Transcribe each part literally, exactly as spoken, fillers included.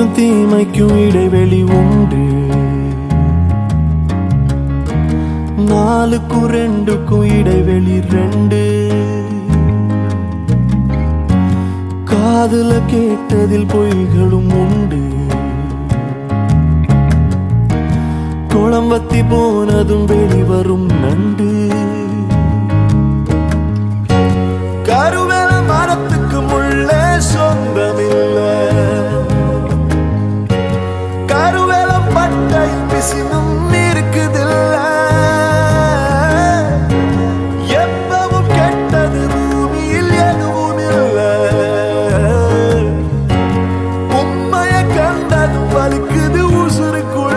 தீமைக்கும் இடைவெளி உண்டு. நாலுக்கும் ரெண்டுக்கும் இடைவெளி ரெண்டு. காதுல கேட்டதில் பொய்களும் உண்டு. குளம்பத்தி போனதும் வெளிவரும் நண்டு. கருவேல மரத்துக்கு முள்ளே சொந்தமில்லை. கருவேலம் பட்டை பிசினும் இருக்குதில்ல. எப்பவும் கெட்டது பூமியில் எதுவும் இல்லை. உண்மைய கண்டதும் வலிக்குது உசுருக்குள்ள.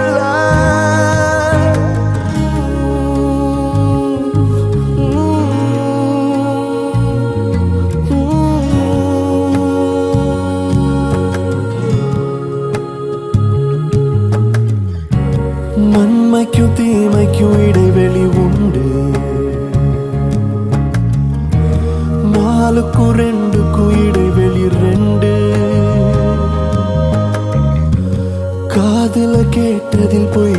நன்மைக்கும் தீமைக்கும் இடைவெளி உண்டு. நாலுக்கும் ரெண்டுக்கும் இடைவெளி ரெண்டு. காதுல கேட்டதில் போய்